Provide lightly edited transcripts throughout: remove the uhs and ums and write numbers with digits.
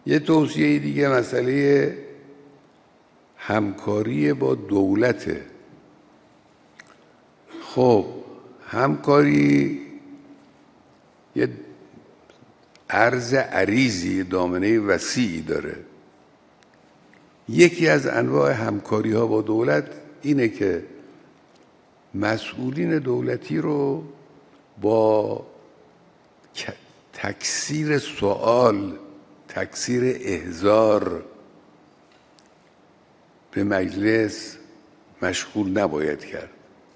یه توصیه دیگه مسئله همکاری با دولته. خب همکاری یه عرض عریضی، دامنه وسیعی داره. یکی از انواع همکاری ها با دولت اینه که مسئولین دولتی رو با تکثیر سوال، تکثیر احضار به مجلس مشغول نباید کرد.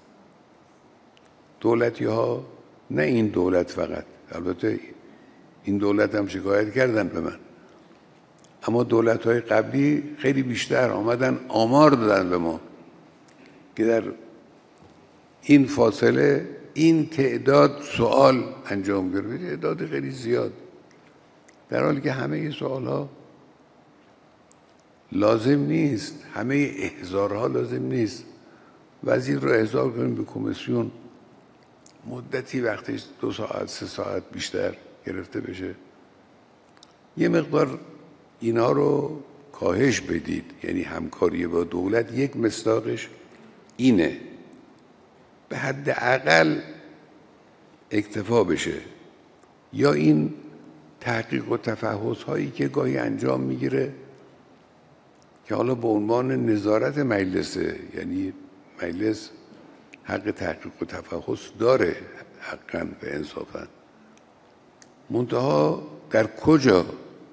دولتی ها، نه این دولت فقط، البته این دولت هم شکایت کردن به من، اما دولت های قبلی خیلی بیشتر آمدن آمار دادن به ما که در این فاصله این تعداد سوال انجام گرفت، تعداد خیلی زیاد، در حالی که همه سوال ها لازم نیست، همه احضارها لازم نیست. وزیر رو احضار کنیم به کمیسیون، مدتی وقتش 2 ساعت 3 ساعت بیشتر گرفته بشه. یه مقدار اینا رو کاهش بدید، یعنی همکاری با دولت یک مصداقش اینه، به حد اقل اکتفا بشه. یا این تحقیق و تفحص هایی که گاهی انجام میگیره که حالا به عنوان نظارت مجلسه، یعنی مجلس حق تحقیق و تفحص داره حقاً و انصافاً، منتها در کجا،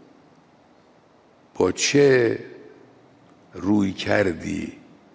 با چه روی کردی،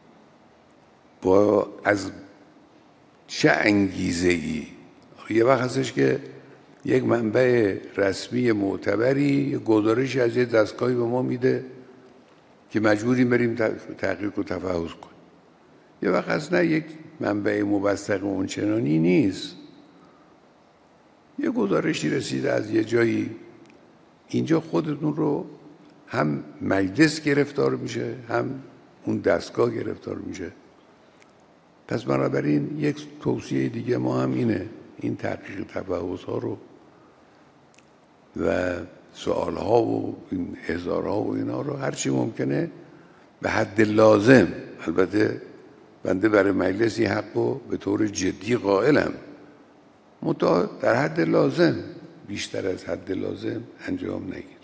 با از چه انگیزه ای. یه وقت هستش که یک منبع رسمی معتبری گزارشی از یه دستگاهی به ما میده که مجبوریم بریم تحقیق و تفحص کنیم. یه وقت هست نه، یک منبع مبثق اونچنانی نیست، یه گزارشی رسیده از یه جایی، اینجا خودتون رو هم مجلس گرفتار میشه، هم اون دستگاه گرفتار میشه. پس بنابراین یک توصیه دیگه ما هم اینه، این تحقیق تفحص ها رو و سوال ها و این احضارها و اینا رو هرچی ممکنه به حد لازم، البته بنده برای مجلس این حق رو به طور جدی قائلم، منتها در حد لازم، بیشتر از حد لازم انجام نگیرید.